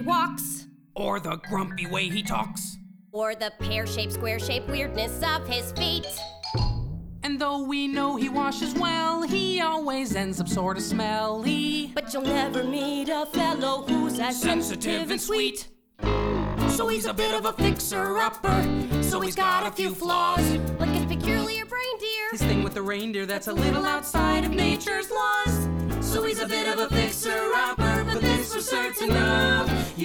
walks, or the grumpy way he talks. or the pear-shaped, square-shaped weirdness of his feet. And though we know he washes well, he always ends up sort of smelly. But you'll never meet a fellow who's as sensitive and sweet. So he's a bit of a fixer-upper, so he's got a few flaws. Like his peculiar reindeer. His thing with the reindeer, that's a little outside of nature's laws. So he's a bit of a fixer-upper, but this for certain of.